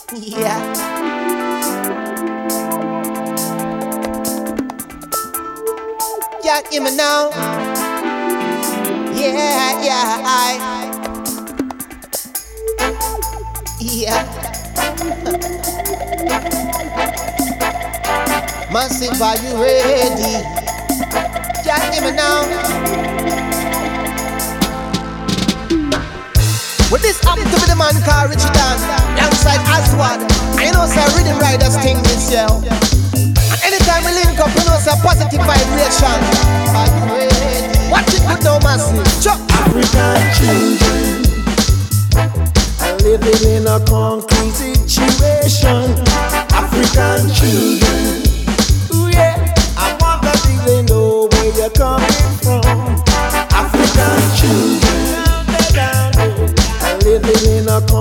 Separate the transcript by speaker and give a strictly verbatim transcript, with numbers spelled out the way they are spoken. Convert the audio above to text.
Speaker 1: Yeah. Yeah, hear me now. Yeah, yeah, I. Yeah. Massive, are you ready? Yeah, hear me now. Well, this happened to be the man called Richie Dan, alongside Aswad. I know say rhythm riders thing this year. And anytime we link up, you know say positive vibration. Are you ready? Watch it good now, massive. Chop.
Speaker 2: African children are living in a concrete situation. African children